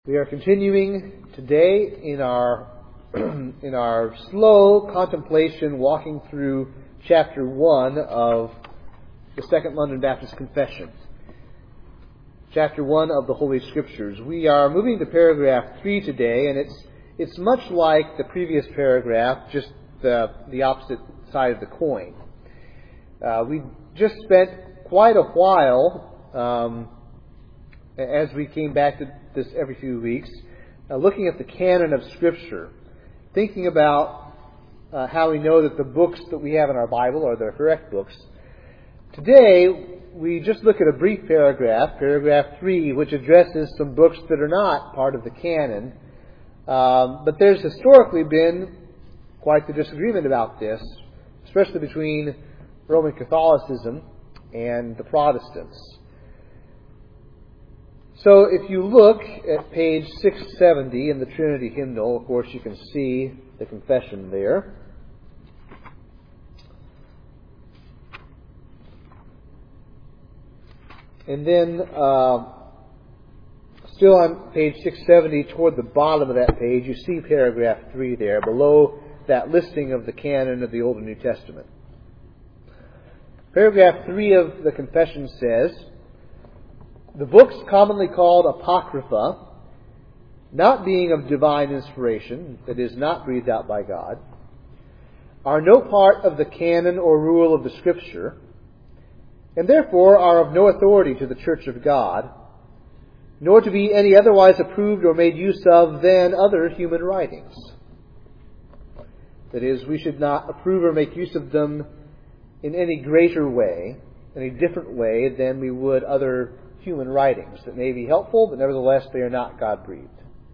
We are continuing today in our in our slow contemplation, walking through chapter 1 of the Second London Baptist Confession. Chapter 1 of the Holy Scriptures. We are moving to paragraph 3 today, and it's much like the previous paragraph, just the opposite side of the coin. We just spent quite a while, as we came back to this every few weeks, looking at the canon of Scripture, thinking about how we know that the books that we have in our Bible are the correct books. Today, we just look at a brief paragraph, paragraph 3, which addresses some books that are not part of the canon. But there's historically been quite the disagreement about this, especially between Roman Catholicism and the Protestants. So if you look at page 670 in the Trinity Hymnal, of course you can see the confession there. And then, still on page 670, toward the bottom of that page, you see paragraph 3 there, below that listing of the canon of the Old and New Testament. Paragraph 3 of the confession says, "The books commonly called Apocrypha, not being of divine inspiration, that is, not breathed out by God, are no part of the canon or rule of the Scripture, and therefore are of no authority to the Church of God, nor to be any otherwise approved or made use of than other human writings." That is, we should not approve or make use of them in any greater way, any different way than we would other human writings that may be helpful, but nevertheless they are not God-breathed.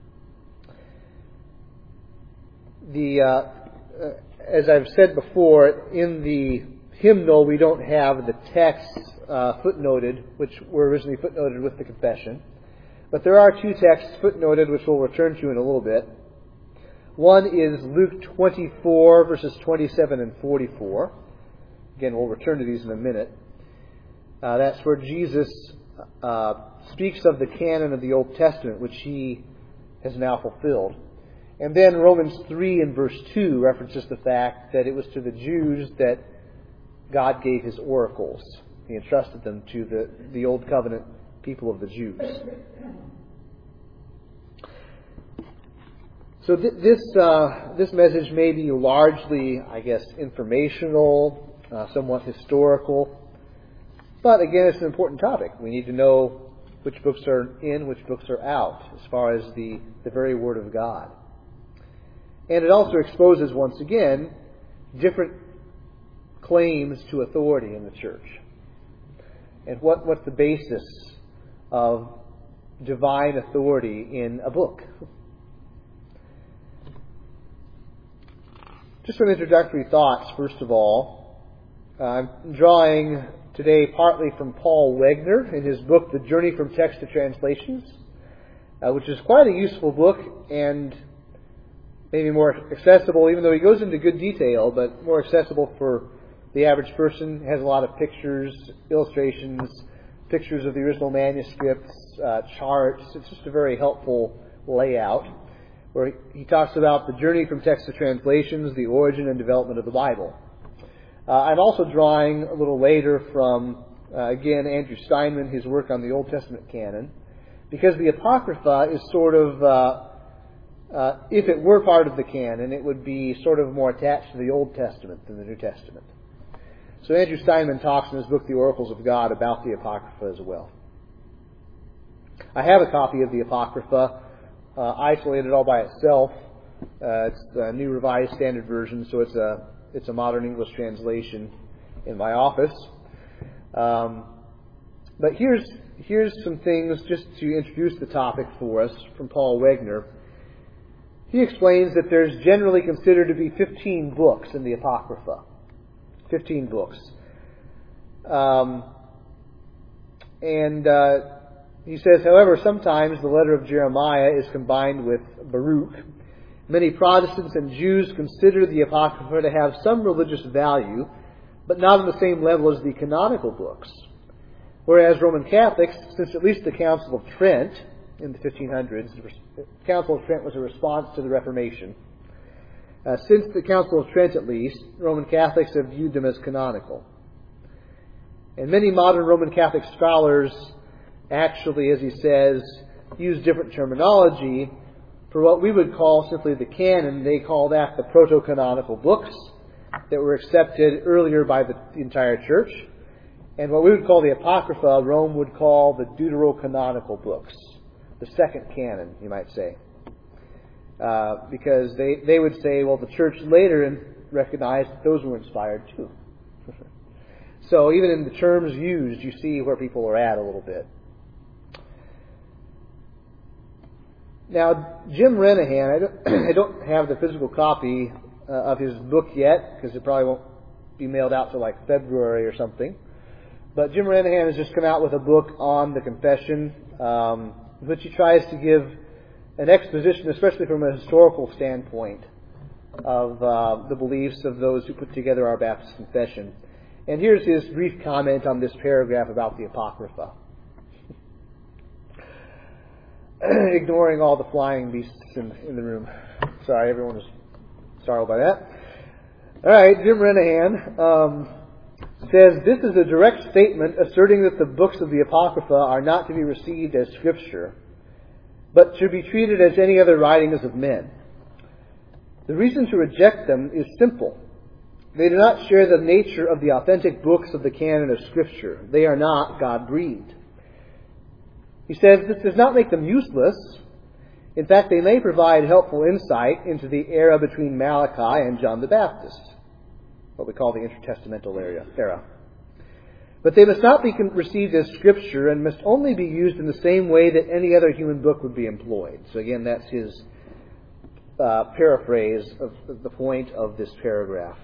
As I've said before, in the hymnal we don't have the texts footnoted, which were originally footnoted with the confession. But there are two texts footnoted, which we'll return to in a little bit. One is Luke 24, verses 27 and 44. Again, we'll return to these in a minute. That's where Jesus speaks of the canon of the Old Testament, which he has now fulfilled. And then Romans 3 and verse 2 references the fact that it was to the Jews that God gave His oracles. He entrusted them to the Old Covenant people of the Jews. So this message may be largely, I guess, informational, somewhat historical. But again, it's an important topic. We need to know which books are in, which books are out, as far as the very Word of God. And it also exposes, once again, different claims to authority in the church. And what's the basis of divine authority in a book? Just some introductory thoughts, first of all. I'm drawing today partly from Paul Wegner in his book, The Journey from Text to Translations, which is quite a useful book and maybe more accessible, even though he goes into good detail, but more accessible for the average person. It has a lot of pictures, illustrations, pictures of the original manuscripts, charts. It's just a very helpful layout, where he talks about the journey from text to translations, the origin and development of the Bible. I'm also drawing a little later from, again, Andrew Steinman, his work on the Old Testament canon, because the Apocrypha is sort of, if it were part of the canon, it would be sort of more attached to the Old Testament than the New Testament. So Andrew Steinman talks in his book, The Oracles of God, about the Apocrypha as well. I have a copy of the Apocrypha, isolated all by itself. It's the New Revised Standard Version, so it's a modern English translation in my office. But here's some things just to introduce the topic for us from Paul Wegner. He explains that there's generally considered to be 15 books in the Apocrypha. 15 books. He says, however, sometimes the letter of Jeremiah is combined with Baruch. Many Protestants and Jews consider the Apocrypha to have some religious value, but not on the same level as the canonical books. Whereas Roman Catholics, since at least the Council of Trent, in the 1500s. The Council of Trent was a response to the Reformation. Since the Council of Trent, at least, Roman Catholics have viewed them as canonical. And many modern Roman Catholic scholars actually, as he says, use different terminology for what we would call simply the canon. They call that the proto-canonical books that were accepted earlier by the entire church. And what we would call the Apocrypha, Rome would call the deuterocanonical books, the second canon, you might say. Because they would say, well, the church later recognized that those were inspired too. So even in the terms used, you see where people are at a little bit. Now, Jim Renahan, I don't have the physical copy of his book yet, because it probably won't be mailed out till like February or something. But Jim Renahan has just come out with a book on the confession, in which he tries to give an exposition, especially from a historical standpoint, of the beliefs of those who put together our Baptist confession. And here's his brief comment on this paragraph about the Apocrypha. Ignoring all the flying beasts in the room. Sorry, everyone was startled by that. All right, Jim Renahan says, this is a direct statement asserting that the books of the Apocrypha are not to be received as Scripture, but should be treated as any other writings of men. The reason to reject them is simple. They do not share the nature of the authentic books of the canon of Scripture. They are not God-breathed. He says this does not make them useless. In fact, they may provide helpful insight into the era between Malachi and John the Baptist, what we call the intertestamental era. But they must not be received as Scripture and must only be used in the same way that any other human book would be employed. So again, that's his paraphrase of the point of this paragraph.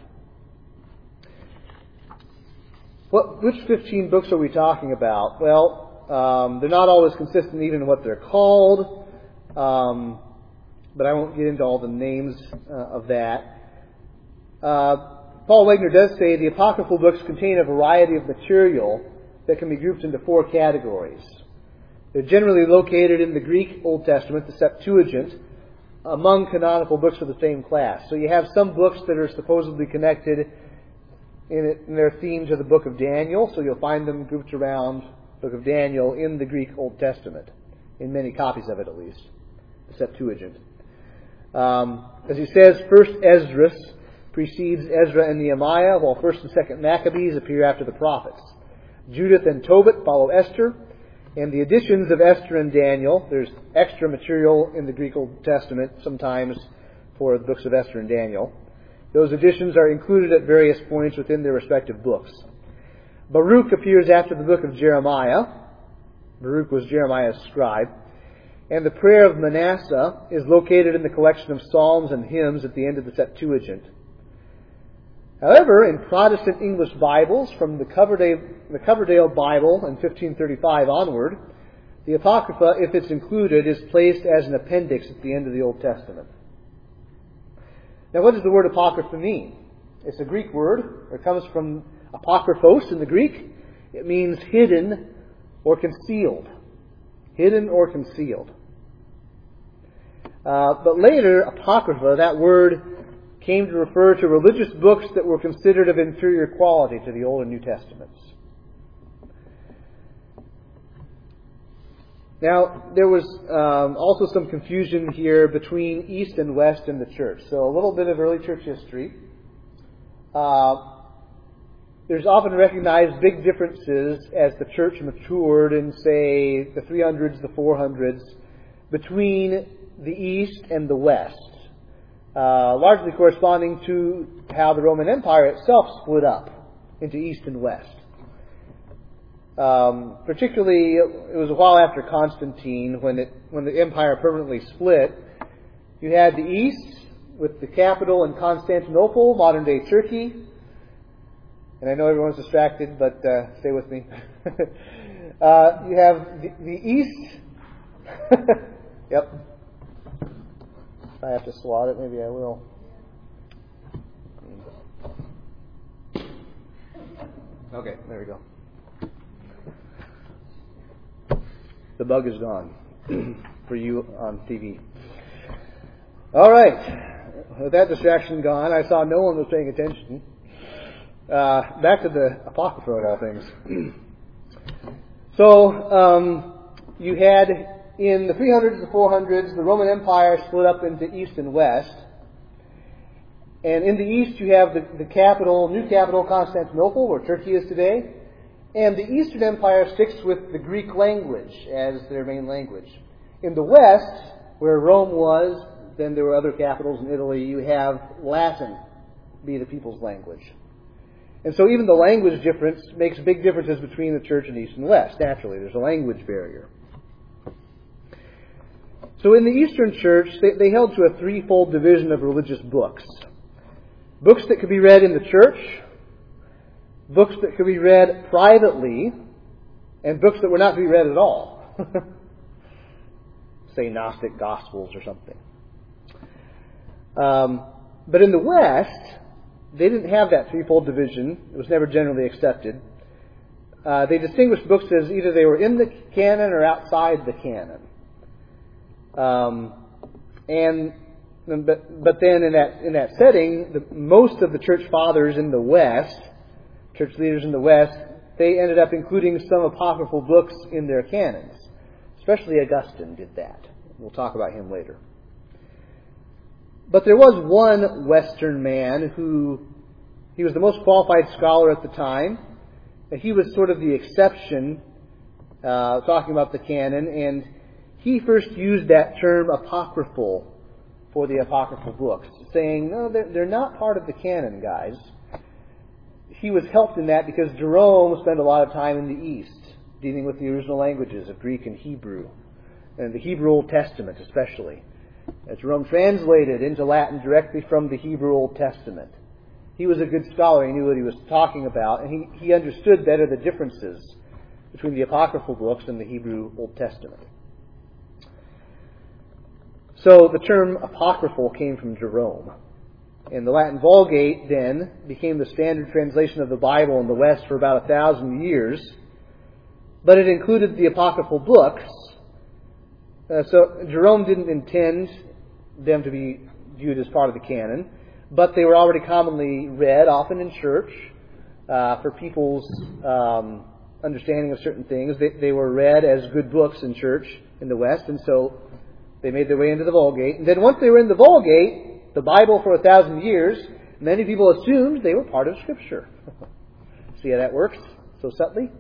Which 15 books are we talking about? Well, they're not always consistent even in what they're called, but I won't get into all the names of that. Paul Wegner does say the apocryphal books contain a variety of material that can be grouped into 4 categories. They're generally located in the Greek Old Testament, the Septuagint, among canonical books of the same class. So you have some books that are supposedly connected in their theme to the book of Daniel, so you'll find them grouped around the book of Daniel in the Greek Old Testament, in many copies of it at least, the Septuagint. As he says, first Esdras precedes Ezra and Nehemiah, while first and second Maccabees appear after the prophets. Judith and Tobit follow Esther, and the additions of Esther and Daniel, there's extra material in the Greek Old Testament sometimes for the books of Esther and Daniel. Those additions are included at various points within their respective books. Baruch appears after the book of Jeremiah. Baruch was Jeremiah's scribe. And the prayer of Manasseh is located in the collection of psalms and hymns at the end of the Septuagint. However, in Protestant English Bibles, from the Coverdale Bible in 1535 onward, the Apocrypha, if it's included, is placed as an appendix at the end of the Old Testament. Now, what does the word Apocrypha mean? It's a Greek word. It comes from apokryphos in the Greek. It means hidden or concealed. Hidden or concealed. But later, Apocrypha, that word came to refer to religious books that were considered of inferior quality to the Old and New Testaments. Now, there was also some confusion here between East and West in the church. So a little bit of early church history. There's often recognized big differences as the church matured in, say, the 300s, the 400s, between the East and the West, largely corresponding to how the Roman Empire itself split up into East and West. Particularly, it was a while after Constantine when the empire permanently split. You had the East with the capital in Constantinople, modern-day Turkey. And I know everyone's distracted, but stay with me. You have the East. Yep. If I have to swat it, maybe I will. Okay, there we go. The bug is gone. for you on TV. All right. With that distraction gone, I saw no one was paying attention. Back to the Apocrypha of all things. So, you had in the 300s and 400s, the Roman Empire split up into East and West. And in the East, you have the capital, new capital, Constantinople, where Turkey is today. And the Eastern Empire sticks with the Greek language as their main language. In the West, where Rome was, then there were other capitals in Italy, you have Latin be the people's language. And so even the language difference makes big differences between the church in East and West. Naturally, there's a language barrier. So in the Eastern Church, they held to a threefold division of religious books. Books that could be read in the church, books that could be read privately, and books that were not to be read at all. Say Gnostic Gospels or something. But in the West, they didn't have that threefold division. It was never generally accepted. They distinguished books as either they were in the canon or outside the canon. But then in that setting, most of the church fathers in the West, church leaders in the West, they ended up including some apocryphal books in their canons. Especially Augustine did that. We'll talk about him later. But there was one Western man he was the most qualified scholar at the time. And he was sort of the exception, talking about the canon, and he first used that term apocryphal for the apocryphal books, saying, no, they're not part of the canon, guys. He was helped in that because Jerome spent a lot of time in the East, dealing with the original languages of Greek and Hebrew, and the Hebrew Old Testament especially. Jerome translated into Latin directly from the Hebrew Old Testament. He was a good scholar. He knew what he was talking about, and he understood better the differences between the apocryphal books and the Hebrew Old Testament. So the term apocryphal came from Jerome. And the Latin Vulgate then became the standard translation of the Bible in the West for about 1,000 years. But it included the apocryphal books. So Jerome didn't intend them to be viewed as part of the canon, but they were already commonly read, often in church, for people's understanding of certain things. They were read as good books in church in the West, and so they made their way into the Vulgate. And then once they were in the Vulgate, the Bible for 1,000 years, many people assumed they were part of Scripture. See how that works so subtly?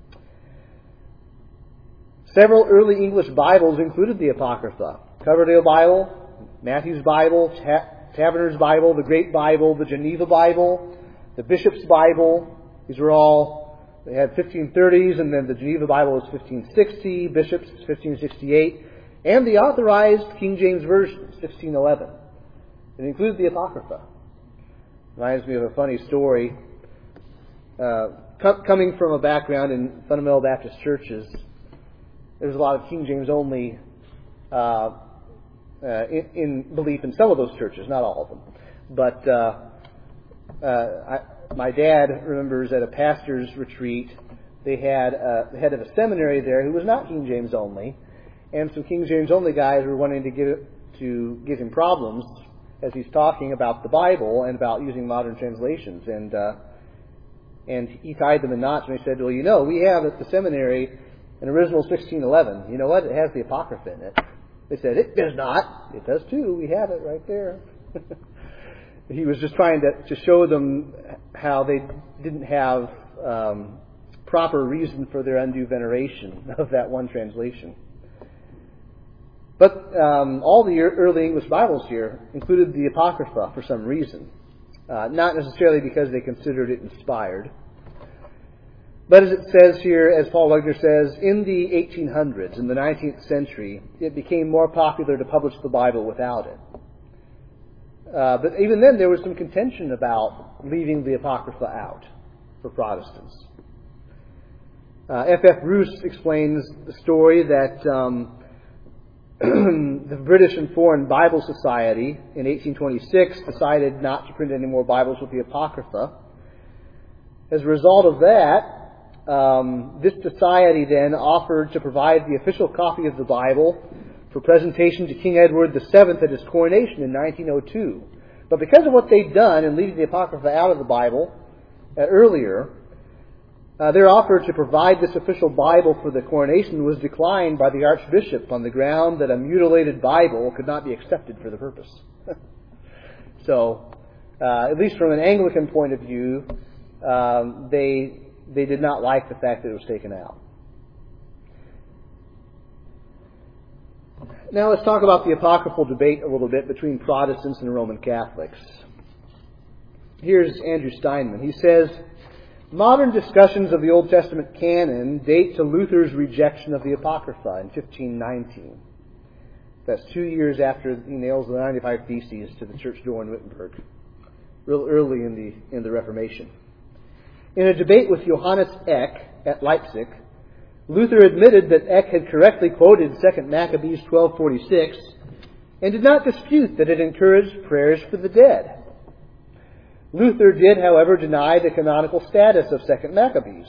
Several early English Bibles included the Apocrypha. Coverdale Bible, Matthew's Bible, Taverner's Bible, the Great Bible, the Geneva Bible, the Bishop's Bible. These were all, they had 1530s, and then the Geneva Bible was 1560, Bishop's 1568, and the Authorized King James Version, 1611. It included the Apocrypha. Reminds me of a funny story. Coming from a background in fundamental Baptist churches, there's a lot of King James only in belief in some of those churches, not all of them. But my dad remembers at a pastor's retreat, they had the head of a seminary there who was not King James only, and some King James only guys were wanting to give him problems as he's talking about the Bible and about using modern translations. And he tied them in knots, and he said, well, you know, we have at the seminary an original 1611. You know what? It has the Apocrypha in it. They said, it does not. It does too. We have it right there. He was just trying to show them how they didn't have proper reason for their undue veneration of that one translation. But all the early English Bibles here included the Apocrypha for some reason. Not necessarily because they considered it inspired. But as it says here, as Paul Wegner says, in the 1800s, in the 19th century, it became more popular to publish the Bible without it. But even then, there was some contention about leaving the Apocrypha out for Protestants. F.F. Bruce explains the story that the British and Foreign Bible Society in 1826 decided not to print any more Bibles with the Apocrypha. As a result of that, this society then offered to provide the official copy of the Bible for presentation to King Edward VII at his coronation in 1902. But because of what they'd done in leaving the Apocrypha out of the Bible earlier, their offer to provide this official Bible for the coronation was declined by the Archbishop on the ground that a mutilated Bible could not be accepted for the purpose. So, at least from an Anglican point of view, they did not like the fact that it was taken out. Now let's talk about the apocryphal debate a little bit between Protestants and Roman Catholics. Here's Andrew Steinman. He says, modern discussions of the Old Testament canon date to Luther's rejection of the Apocrypha in 1519. That's 2 years after he nails the 95 Theses to the church door in Wittenberg, real early in the Reformation. In a debate with Johannes Eck at Leipzig, Luther admitted that Eck had correctly quoted 2 Maccabees 12:46 and did not dispute that it encouraged prayers for the dead. Luther did, however, deny the canonical status of 2 Maccabees.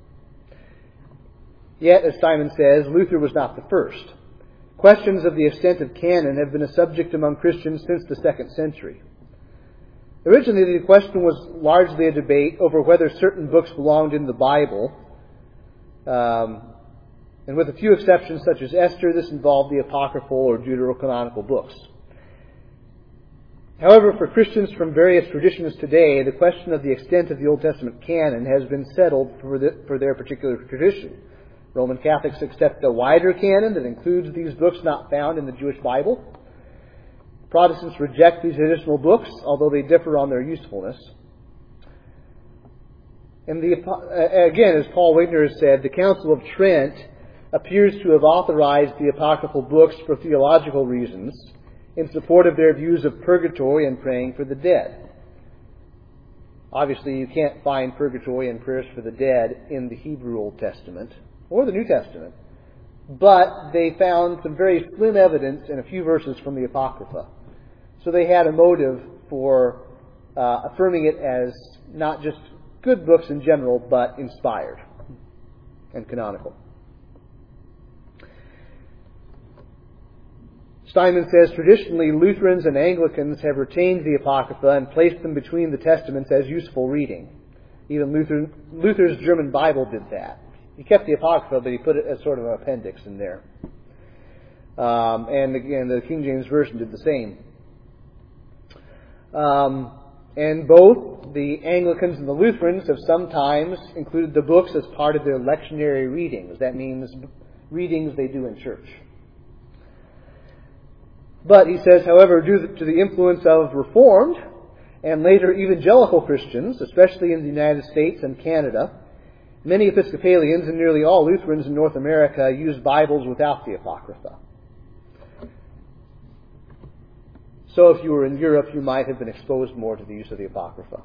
Yet, as Simon says, Luther was not the first. Questions of the extent of canon have been a subject among Christians since the 2nd century. Originally, the question was largely a debate over whether certain books belonged in the Bible. And with a few exceptions, such as Esther, this involved the apocryphal or deuterocanonical books. However, for Christians from various traditions today, the question of the extent of the Old Testament canon has been settled for their particular tradition. Roman Catholics accept a wider canon that includes these books not found in the Jewish Bible. Protestants reject these additional books, although they differ on their usefulness. And again, as Paul Wigner has said, the Council of Trent appears to have authorized the apocryphal books for theological reasons in support of their views of purgatory and praying for the dead. Obviously, you can't find purgatory and prayers for the dead in the Hebrew Old Testament or the New Testament, but they found some very slim evidence in a few verses from the Apocrypha. So they had a motive for affirming it as not just good books in general, but inspired and canonical. Steinman says, traditionally, Lutherans and Anglicans have retained the Apocrypha and placed them between the Testaments as useful reading. Even Luther's German Bible did that. He kept the Apocrypha, but he put it as sort of an appendix in there. And again, the King James Version did the same. And both the Anglicans and the Lutherans have sometimes included the books as part of their lectionary readings. That means readings they do in church. But he says, however, due to the influence of Reformed and later evangelical Christians, especially in the United States and Canada, many Episcopalians and nearly all Lutherans in North America use Bibles without the Apocrypha. So if you were in Europe, you might have been exposed more to the use of the Apocrypha.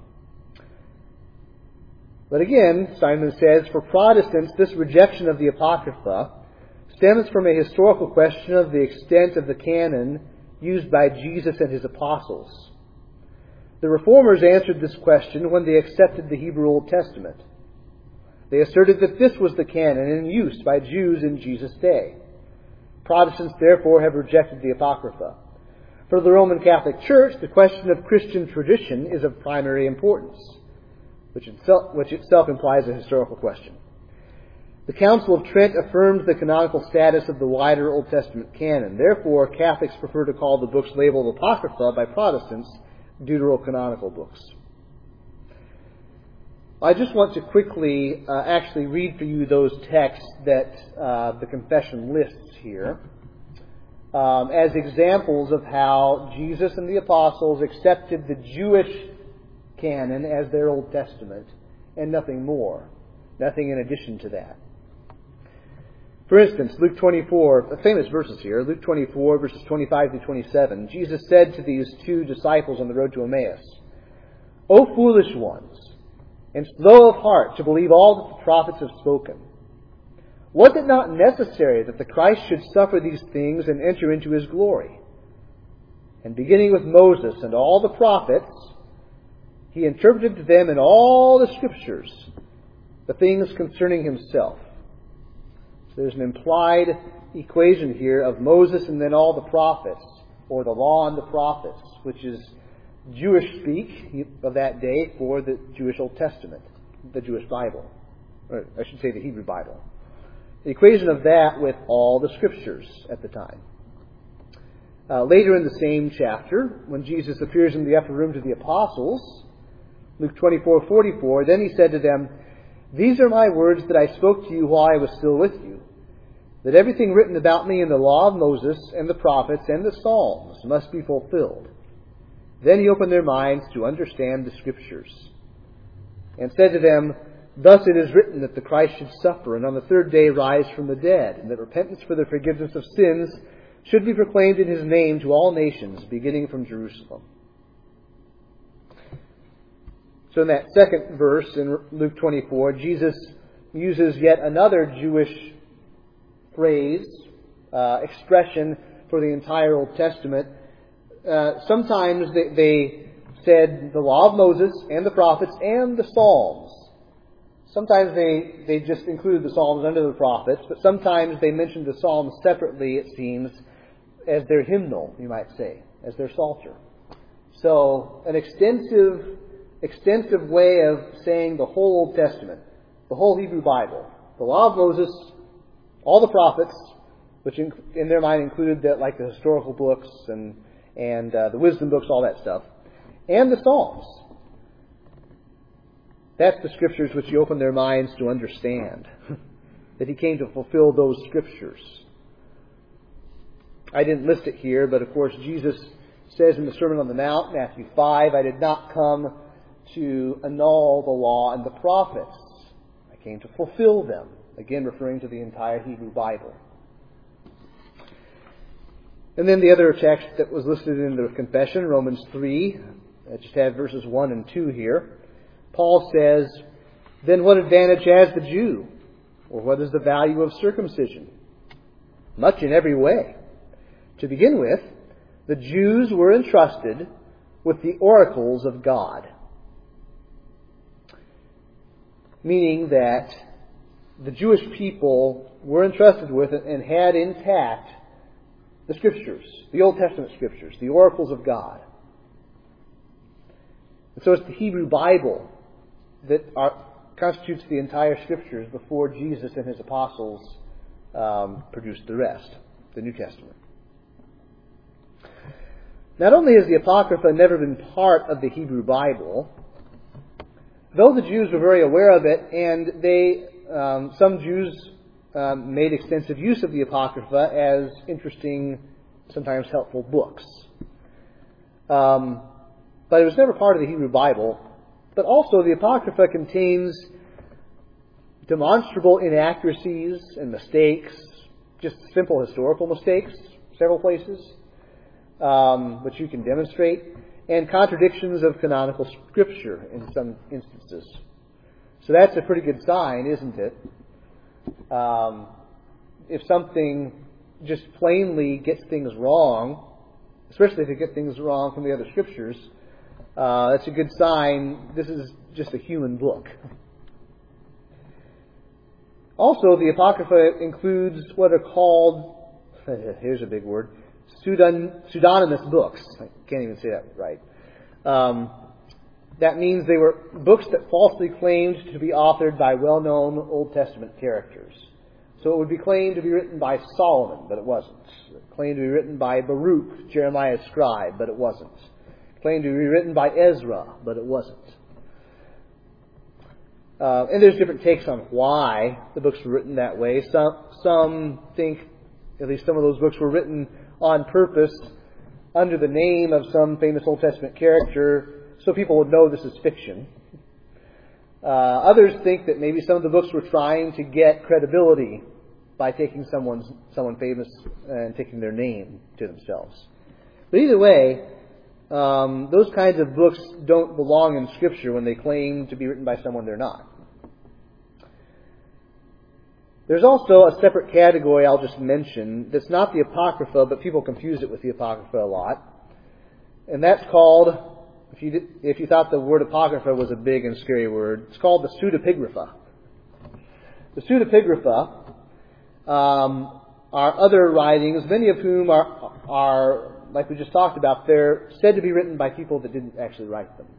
But again, Steinman says, for Protestants, this rejection of the Apocrypha stems from a historical question of the extent of the canon used by Jesus and his apostles. The Reformers answered this question when they accepted the Hebrew Old Testament. They asserted that this was the canon in use by Jews in Jesus' day. Protestants, therefore, have rejected the Apocrypha. For the Roman Catholic Church, the question of Christian tradition is of primary importance, which itself implies a historical question. The Council of Trent affirmed the canonical status of the wider Old Testament canon. Therefore, Catholics prefer to call the books labeled Apocrypha by Protestants deuterocanonical books. I just want to quickly actually read for you those texts that the confession lists here as examples of how Jesus and the apostles accepted the Jewish canon as their Old Testament and nothing more, nothing in addition to that. For instance, Luke 24, famous verses here, Luke 24, verses 25 to 27, Jesus said to these two disciples on the road to Emmaus, "O foolish ones, and slow of heart to believe all that the prophets have spoken. Was it not necessary that the Christ should suffer these things and enter into his glory? And beginning with Moses and all the prophets, he interpreted to them in all the Scriptures the things concerning himself. So there's an implied equation here of Moses and then all the prophets, or the law and the prophets, which is Jewish speak of that day for the Jewish Old Testament, the Jewish Bible, or I should say the Hebrew Bible. The equation of that with all the Scriptures at the time. Later in the same chapter, when Jesus appears in the upper room to the apostles, Luke 24:44, then he said to them, "These are my words that I spoke to you while I was still with you, that everything written about me in the law of Moses and the prophets and the Psalms must be fulfilled." Then he opened their minds to understand the Scriptures, and said to them, "Thus it is written that the Christ should suffer, and on the third day rise from the dead, and that repentance for the forgiveness of sins should be proclaimed in his name to all nations, beginning from Jerusalem." So in that second verse in Luke 24, Jesus uses yet another Jewish phrase, expression for the entire Old Testament. Sometimes they said the law of Moses and the prophets and the Psalms. Sometimes they just included the Psalms under the prophets, but sometimes they mentioned the Psalms separately, it seems, as their hymnal, you might say, as their psalter. So an extensive way of saying the whole Old Testament, the whole Hebrew Bible, the law of Moses, all the prophets, which in their mind included like the historical books and the wisdom books, all that stuff, and the Psalms. That's the Scriptures which he opened their minds to understand, that he came to fulfill those Scriptures. I didn't list it here, but of course Jesus says in the Sermon on the Mount, Matthew 5, "I did not come to annul the law and the prophets. I came to fulfill them." Again, referring to the entire Hebrew Bible. And then the other text that was listed in the confession, Romans 3, I just have verses 1 and 2 here. Paul says, "Then what advantage has the Jew? Or what is the value of circumcision? Much in every way. To begin with, the Jews were entrusted with the oracles of God." Meaning that the Jewish people were entrusted with and had intact the Scriptures, the Old Testament Scriptures, the oracles of God. And so it's the Hebrew Bible that constitutes the entire Scriptures before Jesus and his apostles produced the rest, the New Testament. Not only has the Apocrypha never been part of the Hebrew Bible, though the Jews were very aware of it, and some Jews made extensive use of the Apocrypha as interesting, sometimes helpful books. But it was never part of the Hebrew Bible. But also the Apocrypha contains demonstrable inaccuracies and mistakes, just simple historical mistakes, several places, which you can demonstrate, and contradictions of canonical Scripture in some instances. So that's a pretty good sign, isn't it? If something just plainly gets things wrong, especially if it gets things wrong from the other Scriptures, that's a good sign this is just a human book. Also, the Apocrypha includes what are called, here's a big word, pseudonymous books. I can't even say that right. That means they were books that falsely claimed to be authored by well-known Old Testament characters. So it would be claimed to be written by Solomon, but it wasn't. Claimed to be written by Baruch, Jeremiah's scribe, but it wasn't. Claimed to be written by Ezra, but it wasn't. And there's different takes on why the books were written that way. Some think, at least some of those books were written on purpose under the name of some famous Old Testament character, so people would know this is fiction. Others think that maybe some of the books were trying to get credibility by taking someone famous and taking their name to themselves. But either way, those kinds of books don't belong in Scripture when they claim to be written by someone they're not. There's also a separate category I'll just mention that's not the Apocrypha, but people confuse it with the Apocrypha a lot. And that's called, if you thought the word Apocrypha was a big and scary word, it's called the pseudepigrapha. The pseudepigrapha are other writings, many of whom are, like we just talked about, they're said to be written by people that didn't actually write them.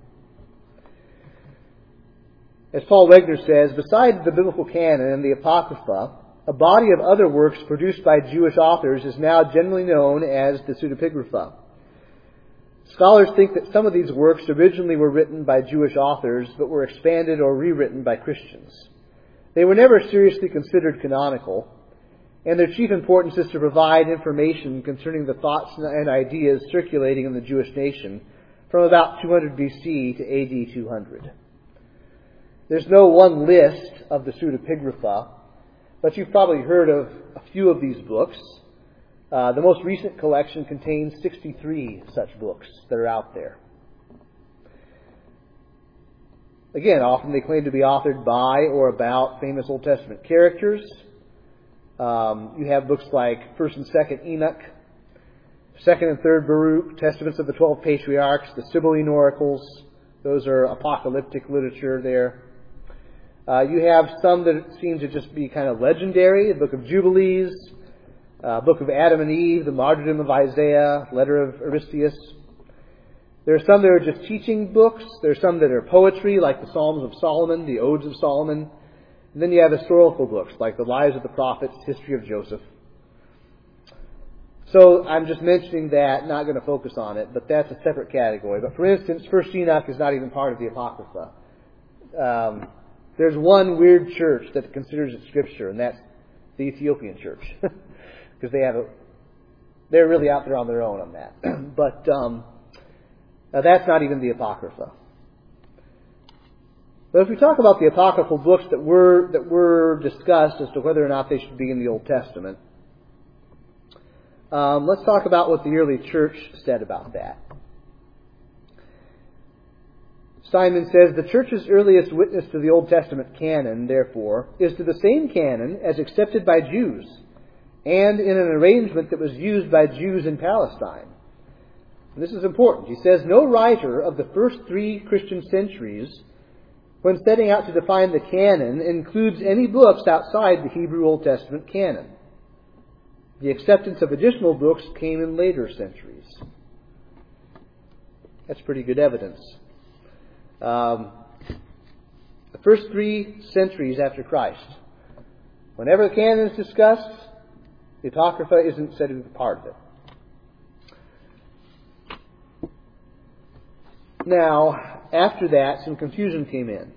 As Paul Wegner says, besides the biblical canon and the Apocrypha, a body of other works produced by Jewish authors is now generally known as the pseudepigrapha. Scholars think that some of these works originally were written by Jewish authors, but were expanded or rewritten by Christians. They were never seriously considered canonical, and their chief importance is to provide information concerning the thoughts and ideas circulating in the Jewish nation from about 200 BC to AD 200. There's no one list of the pseudepigrapha, but you've probably heard of a few of these books. The most recent collection contains 63 such books that are out there. Again, often they claim to be authored by or about famous Old Testament characters. You have books like 1st and 2nd Enoch, 2nd and 3rd Baruch, Testaments of the 12 Patriarchs, the Sibylline Oracles. Those are apocalyptic literature there. You have some that seem to just be kind of legendary, the Book of Jubilees, Book of Adam and Eve, the Martyrdom of Isaiah, Letter of Aristeas. There are some that are just teaching books. There are some that are poetry, like the Psalms of Solomon, the Odes of Solomon. And then you have historical books, like the Lives of the Prophets, History of Joseph. So I'm just mentioning that, not going to focus on it, but that's a separate category. But for instance, 1st Enoch is not even part of the Apocrypha. There's one weird church that considers it Scripture, and that's the Ethiopian church. Because they're really out there on their own on that. But that's not even the Apocrypha. But if we talk about the apocryphal books that were discussed as to whether or not they should be in the Old Testament, let's talk about what the early church said about that. Simon says, the church's earliest witness to the Old Testament canon, therefore, is to the same canon as accepted by Jews, and in an arrangement that was used by Jews in Palestine. And this is important. He says, no writer of the first 3 Christian centuries, when setting out to define the canon, includes any books outside the Hebrew Old Testament canon. The acceptance of additional books came in later centuries. That's pretty good evidence. The first 3 centuries after Christ, whenever the canon is discussed, the Apocrypha isn't said to be part of it. Now, after that, some confusion came in.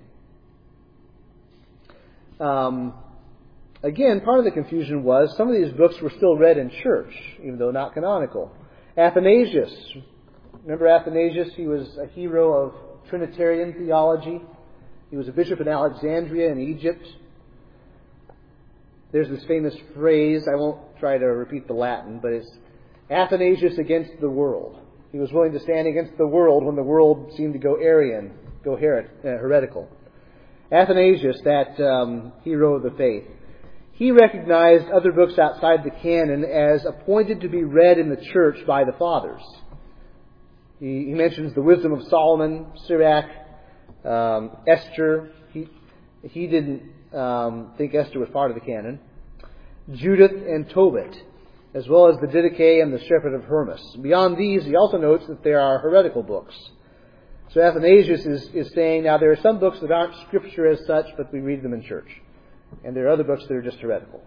Again, part of the confusion was some of these books were still read in church, even though not canonical. Athanasius. Remember Athanasius? He was a hero of Trinitarian theology. He was a bishop in Alexandria in Egypt. There's this famous phrase, I won't try to repeat the Latin, but it's Athanasius against the world. He was willing to stand against the world when the world seemed to go Arian, go heretical. Athanasius, that hero of the faith, he recognized other books outside the canon as appointed to be read in the church by the fathers. He mentions the Wisdom of Solomon, Sirach, Esther. He didn't think Esther was part of the canon. Judith and Tobit, as well as the Didache and the Shepherd of Hermas. Beyond these, he also notes that there are heretical books. So Athanasius is saying, now there are some books that aren't Scripture as such, but we read them in church. And there are other books that are just heretical.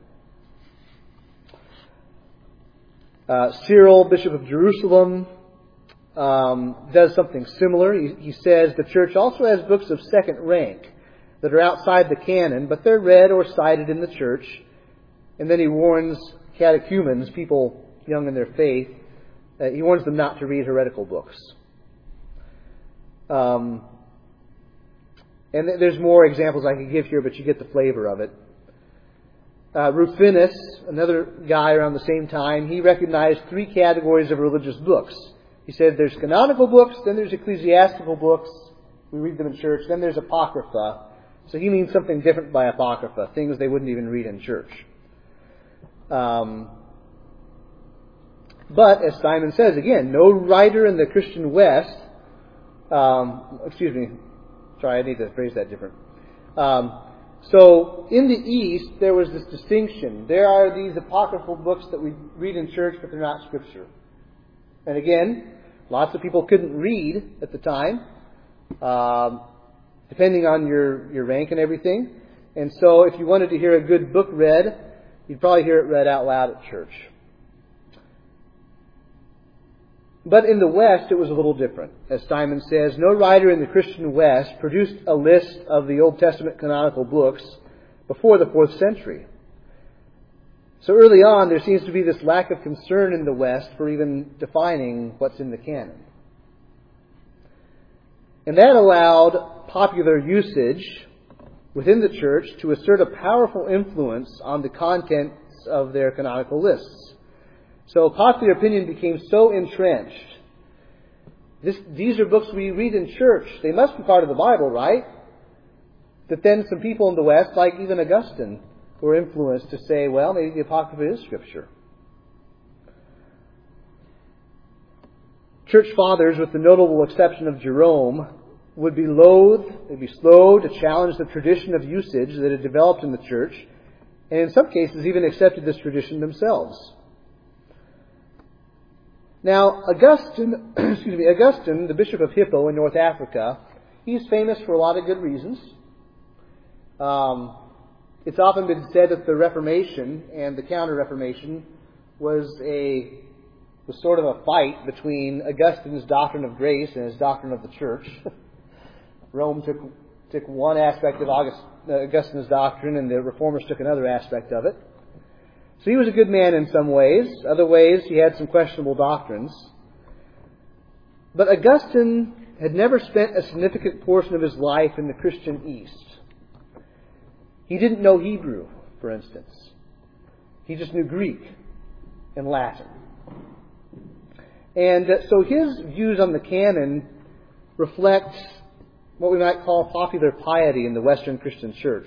Cyril, Bishop of Jerusalem, does something similar. He says the church also has books of second rank that are outside the canon, but they're read or cited in the church. And then he warns catechumens, people young in their faith, he warns them not to read heretical books. And there's more examples I could give here, but you get the flavor of it. Rufinus, another guy around the same time, he recognized 3 categories of religious books. He said there's canonical books, then there's ecclesiastical books, we read them in church, then there's apocrypha. So he means something different by apocrypha, things they wouldn't even read in church. But, as Simon says, again, no writer in the Christian West, I need to phrase that different. So, in the East, there was this distinction. There are these apocryphal books that we read in church, but they're not Scripture. And again, lots of people couldn't read at the time, depending on your rank and everything. And so, if you wanted to hear a good book read, you'd probably hear it read out loud at church. But in the West, it was a little different. As Steinman says, no writer in the Christian West produced a list of the Old Testament canonical books before the 4th century. So early on, there seems to be this lack of concern in the West for even defining what's in the canon. And that allowed popular usage within the church to assert a powerful influence on the contents of their canonical lists. So popular opinion became so entrenched. These are books we read in church. They must be part of the Bible, right? That then some people in the West, like even Augustine, were influenced to say, well, maybe the Apocrypha is Scripture. Church fathers, with the notable exception of Jerome, would be slow to challenge the tradition of usage that had developed in the church, and in some cases even accepted this tradition themselves. Now, Augustine, the Bishop of Hippo in North Africa, he's famous for a lot of good reasons. It's often been said that the Reformation and the Counter-Reformation was sort of a fight between Augustine's doctrine of grace and his doctrine of the church. Rome took one aspect of Augustine's doctrine, and the Reformers took another aspect of it. So he was a good man in some ways. Other ways, he had some questionable doctrines. But Augustine had never spent a significant portion of his life in the Christian East. He didn't know Hebrew, for instance. He just knew Greek and Latin. And so his views on the canon reflect what we might call popular piety in the Western Christian church.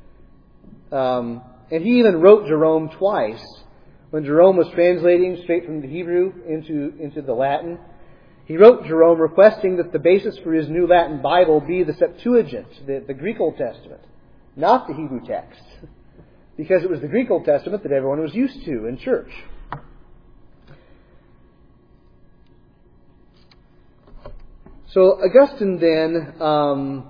And he even wrote Jerome twice. When Jerome was translating straight from the Hebrew into the Latin, he wrote Jerome requesting that the basis for his new Latin Bible be the Septuagint, the Greek Old Testament, not the Hebrew text, because it was the Greek Old Testament that everyone was used to in church. So Augustine then,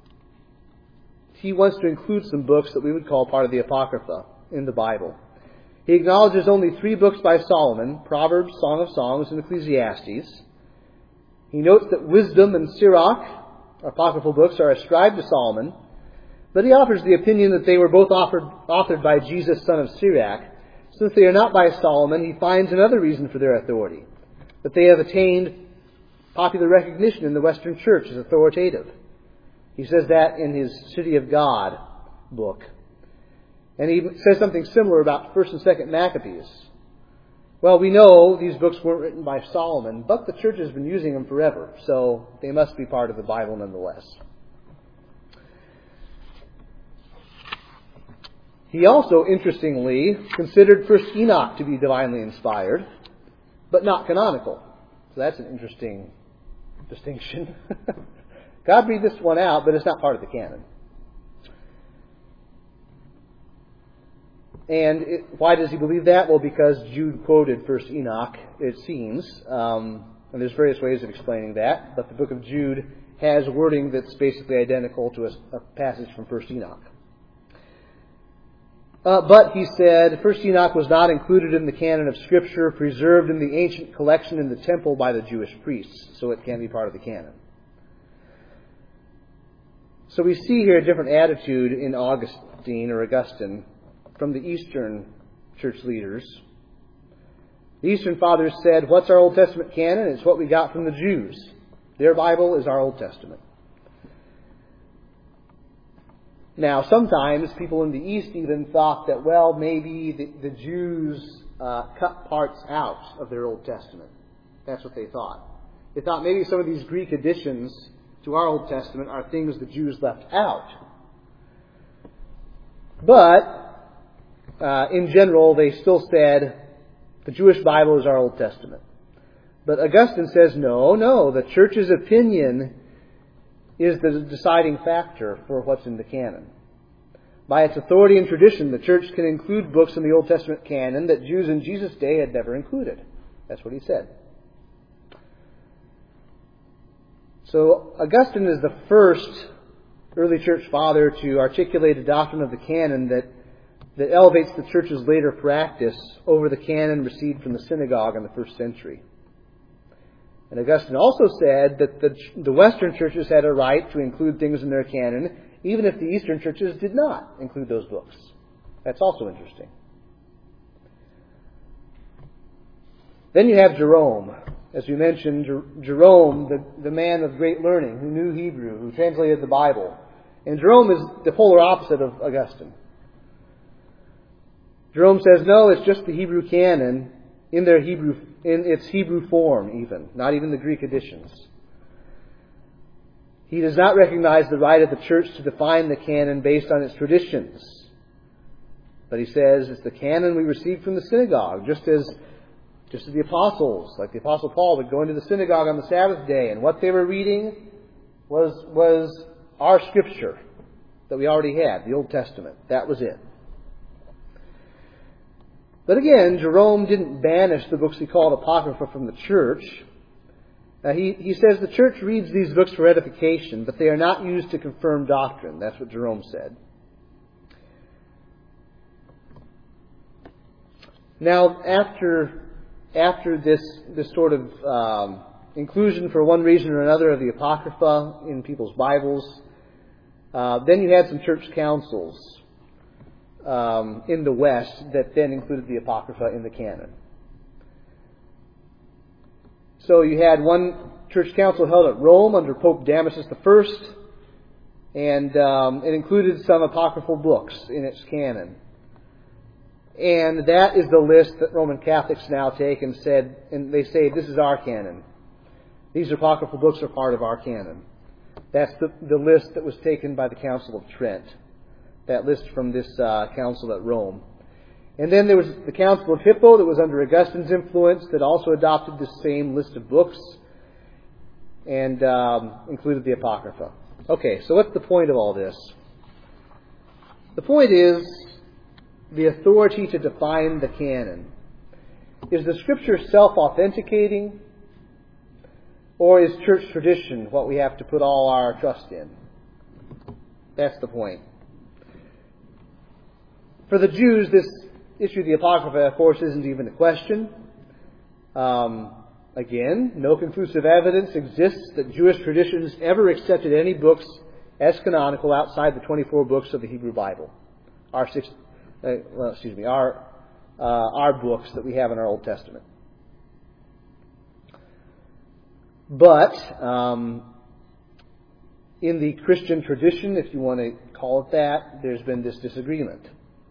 he wants to include some books that we would call part of the Apocrypha in the Bible. He acknowledges only 3 books by Solomon, Proverbs, Song of Songs, and Ecclesiastes. He notes that Wisdom and Sirach, apocryphal books, are ascribed to Solomon, but he offers the opinion that they were both authored by Jesus, son of Sirach. Since they are not by Solomon, he finds another reason for their authority, that they have attained popular recognition in the Western Church as authoritative. He says that in his City of God book. And he says something similar about 1st and 2nd Maccabees. Well, we know these books weren't written by Solomon, but the church has been using them forever, so they must be part of the Bible nonetheless. He also, interestingly, considered 1st Enoch to be divinely inspired, but not canonical. So that's an interesting distinction. God breathed this one out, but it's not part of the canon. And why does he believe that? Well, because Jude quoted 1st Enoch, it seems. And there's various ways of explaining that. But the book of Jude has wording that's basically identical to a passage from 1st Enoch. But he said, 1st Enoch was not included in the canon of Scripture, preserved in the ancient collection in the temple by the Jewish priests, so it can be part of the canon. So we see here a different attitude in Augustine from the Eastern church leaders. The Eastern fathers said, what's our Old Testament canon? It's what we got from the Jews. Their Bible is our Old Testament. Now, sometimes people in the East even thought that, well, maybe the Jews cut parts out of their Old Testament. That's what they thought. They thought maybe some of these Greek additions to our Old Testament are things the Jews left out. But in general, they still said the Jewish Bible is our Old Testament. But Augustine says, no, the church's opinion is the deciding factor for what's in the canon. By its authority and tradition, the church can include books in the Old Testament canon that Jews in Jesus' day had never included. That's what he said. So Augustine is the first early church father to articulate a doctrine of the canon that elevates the church's later practice over the canon received from the synagogue in the first century. And Augustine also said that the Western churches had a right to include things in their canon, even if the Eastern churches did not include those books. That's also interesting. Then you have Jerome. As we mentioned, Jerome, the man of great learning, who knew Hebrew, who translated the Bible. And Jerome is the polar opposite of Augustine. Jerome says, no, it's just the Hebrew canon in its Hebrew form even, not even the Greek editions. He does not recognize the right of the church to define the canon based on its traditions. But he says it's the canon we received from the synagogue, just as the apostles, like the Apostle Paul, would go into the synagogue on the Sabbath day, and what they were reading was our scripture that we already had, the Old Testament. That was it. But again, Jerome didn't banish the books he called Apocrypha from the church. He says the church reads these books for edification, but they are not used to confirm doctrine. That's what Jerome said. Now, after this sort of inclusion for one reason or another of the Apocrypha in people's Bibles, then you had some church councils in the West that then included the Apocrypha in the canon. So you had one church council held at Rome under Pope Damasus I, and it included some apocryphal books in its canon. And that is the list that Roman Catholics now take and they say, this is our canon. These apocryphal books are part of our canon. That's the list that was taken by the Council of Trent. That list from this council at Rome. And then there was the Council of Hippo that was under Augustine's influence that also adopted this same list of books and included the Apocrypha. Okay, so what's the point of all this? The point is the authority to define the canon. Is the Scripture self-authenticating, or is church tradition what we have to put all our trust in? That's the point. For the Jews, this issue of the Apocrypha, of course, isn't even a question. Again, no conclusive evidence exists that Jewish traditions ever accepted any books as canonical outside the 24 books of the Hebrew Bible. Our books that we have in our Old Testament. But in the Christian tradition, if you want to call it that, there's been this disagreement.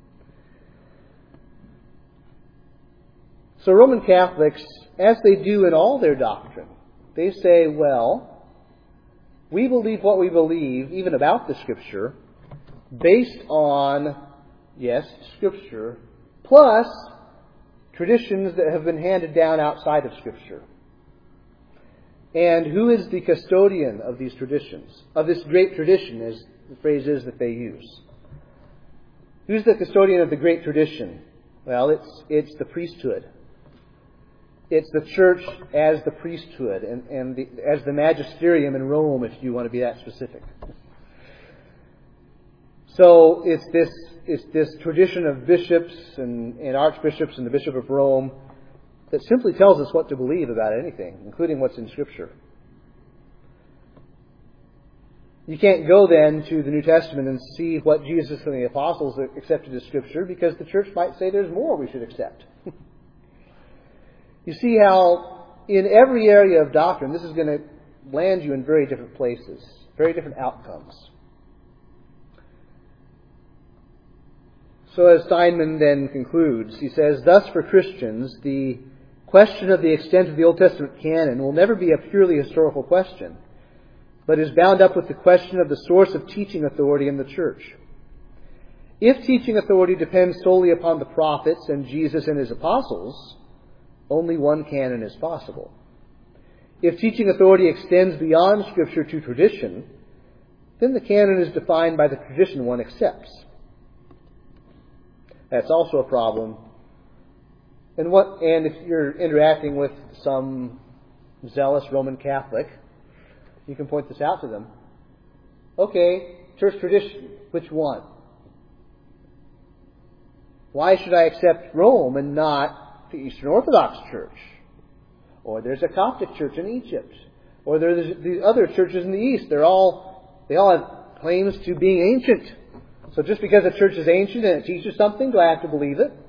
So Roman Catholics, as they do in all their doctrine, they say, well, we believe what we believe, even about the Scripture, based on, yes, Scripture, plus traditions that have been handed down outside of Scripture. And who is the custodian of these traditions? Of this great tradition, as the phrase is that they use. Who's the custodian of the great tradition? Well, it's the priesthood. It's the church as the priesthood and as the magisterium in Rome, if you want to be that specific. So it's this tradition of bishops and archbishops and the Bishop of Rome that simply tells us what to believe about anything, including what's in Scripture. You can't go then to the New Testament and see what Jesus and the apostles accepted as Scripture, because the church might say there's more we should accept. You see how in every area of doctrine, this is going to land you in very different places, very different outcomes. So as Steinman then concludes, he says, thus for Christians, the question of the extent of the Old Testament canon will never be a purely historical question, but is bound up with the question of the source of teaching authority in the church. If teaching authority depends solely upon the prophets and Jesus and his apostles, only one canon is possible. If teaching authority extends beyond Scripture to tradition, then the canon is defined by the tradition one accepts. That's also a problem. And if you're interacting with some zealous Roman Catholic, you can point this out to them. Okay, church tradition, which one? Why should I accept Rome and not the Eastern Orthodox Church? Or there's a Coptic church in Egypt. Or there's these other churches in the East. They all have claims to being ancient. So just because a church is ancient and it teaches something, do I have to believe it?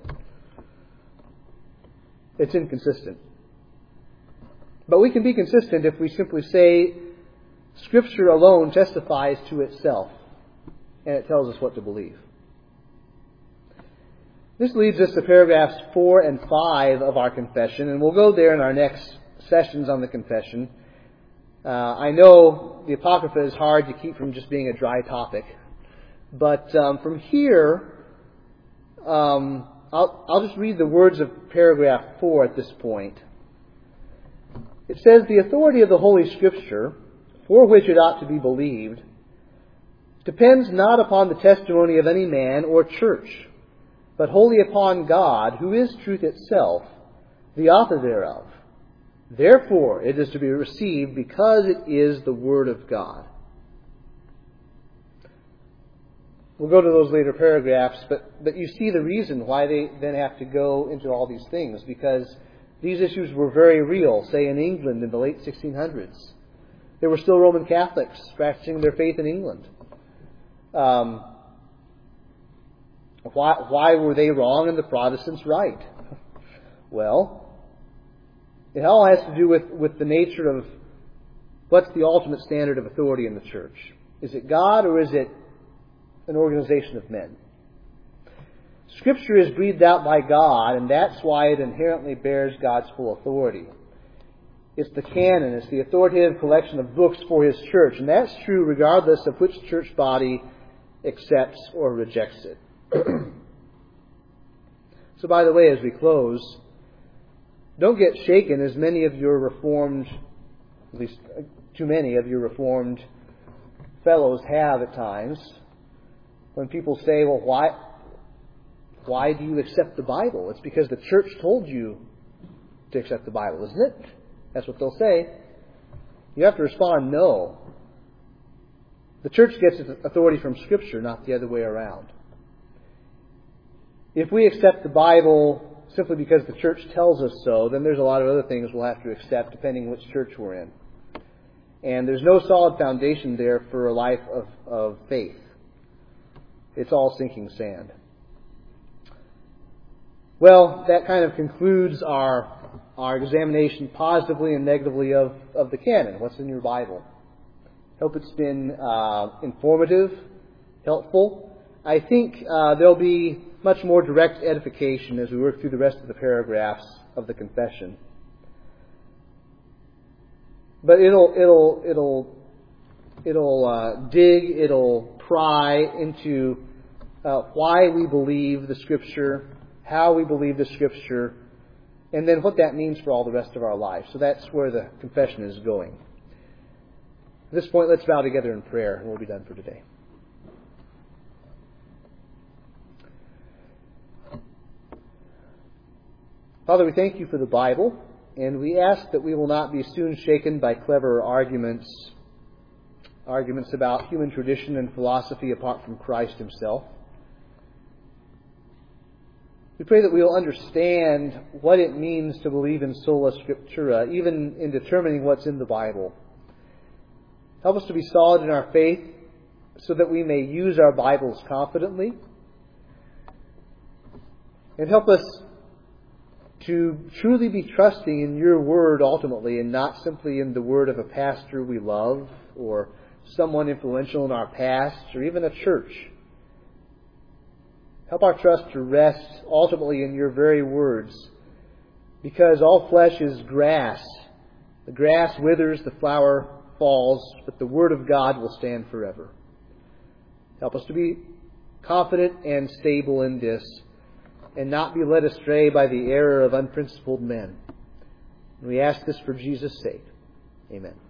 It's inconsistent. But we can be consistent if we simply say Scripture alone testifies to itself and it tells us what to believe. This leads us to paragraphs 4 and 5 of our confession, and we'll go there in our next sessions on the confession. I know the Apocrypha is hard to keep from just being a dry topic, but from here, I'll just read the words of paragraph 4 at this point. It says, "The authority of the Holy Scripture, for which it ought to be believed, depends not upon the testimony of any man or church, but wholly upon God, who is truth itself, the author thereof. Therefore it is to be received because it is the Word of God." We'll go to those later paragraphs, but you see the reason why they then have to go into all these things, because these issues were very real, say in England in the late 1600s. There were still Roman Catholics practicing their faith in England. Why were they wrong and the Protestants right? Well, it all has to do with the nature of what's the ultimate standard of authority in the church. Is it God or is it an organization of men? Scripture is breathed out by God, and that's why it inherently bears God's full authority. It's the canon, it's the authoritative collection of books for His church, and that's true regardless of which church body accepts or rejects it. So, by the way, as we close, don't get shaken as many of your Reformed, at least too many of your Reformed fellows have at times, when people say, well, why do you accept the Bible? It's because the church told you to accept the Bible, isn't it? That's what they'll say. You have to respond, no. The church gets its authority from Scripture, not the other way around. If we accept the Bible simply because the church tells us so, then there's a lot of other things we'll have to accept depending which church we're in. And there's no solid foundation there for a life of faith. It's all sinking sand. Well, that kind of concludes our examination positively and negatively of the canon. What's in your Bible? Hope it's been informative, helpful. I think there'll be much more direct edification as we work through the rest of the paragraphs of the confession. But it'll dig, it'll pry into why we believe the Scripture, how we believe the Scripture, and then what that means for all the rest of our life. So that's where the confession is going. At this point, let's bow together in prayer, and we'll be done for today. Father, we thank you for the Bible, and we ask that we will not be soon shaken by clever arguments about human tradition and philosophy apart from Christ Himself. We pray that we will understand what it means to believe in sola scriptura, even in determining what's in the Bible. Help us to be solid in our faith so that we may use our Bibles confidently. And help us to truly be trusting in your word ultimately, and not simply in the word of a pastor we love or someone influential in our past or even a church. Help our trust to rest ultimately in your very words, because all flesh is grass. The grass withers, the flower falls, but the word of God will stand forever. Help us to be confident and stable in this, and not be led astray by the error of unprincipled men. And we ask this for Jesus' sake. Amen.